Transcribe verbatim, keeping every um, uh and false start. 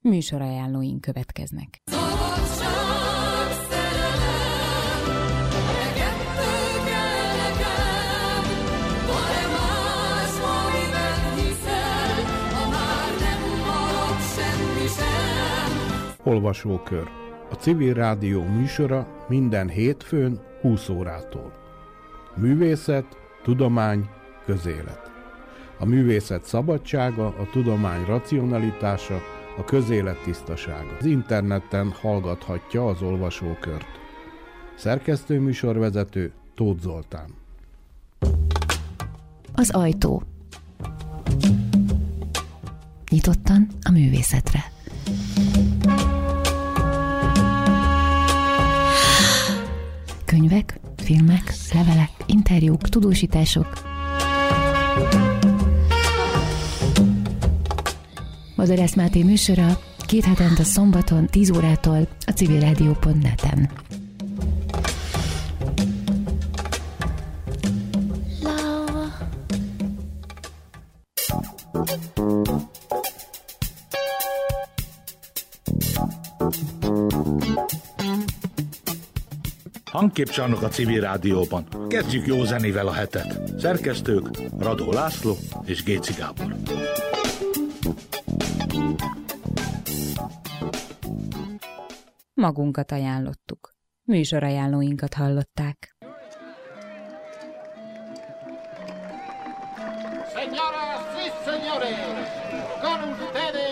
Műsorajánlóink következnek. Olvasókör. A Civil Rádió műsora minden hétfőn húsz órától. Művészet, tudomány, közélet. A művészet szabadsága, a tudomány racionalitása, a közélet tisztasága. Az interneten hallgathatja az olvasókört. Szerkesztő műsorvezető Tóth Zoltán. Az ajtó. Nyitottan a művészetre. Könyvek, filmek, levelek, interjúk, tudósítások. Bozorász Máté műsora két hetente szombaton tíz órától a civilrádió pont net-en. Hangképcsarnok a Civil Rádióban. Kezdjük jó zenével a hetet. Szerkesztők Radó László és Géci Gábor. Magunkat ajánlottuk. Műsorajánlóinkat hallották. Señoras y señores, con ustedes